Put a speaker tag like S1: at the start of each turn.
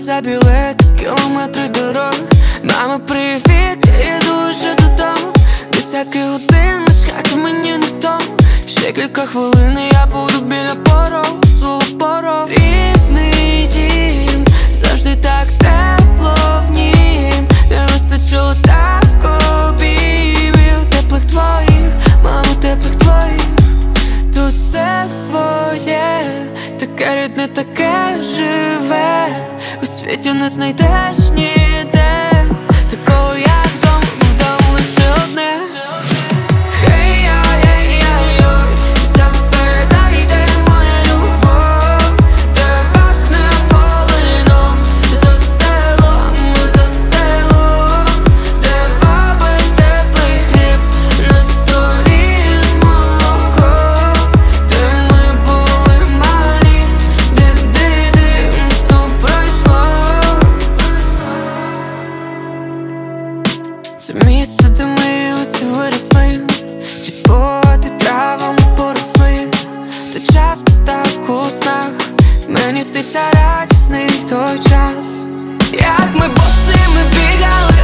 S1: за білет, кілометри дорог. Мама, привіт, іду вже додому. Десятки годин, чекати мені не втому. Ще кілька хвилин і я буду біля порогу, свого порогу. Рідний дім, завжди так тепло в нім. Не вистачило так обіймів, теплих твоїх, мамо, теплих твоїх. Тут все своє, таке рідне, таке живе. У світі не знайдеш ніде такого, як вдома, бо вдома лише одне. Це місце, де ми усі виросли, ті спогади травами поросли. Та часто так у снах мені сниться радісний той час, як ми босими бігали.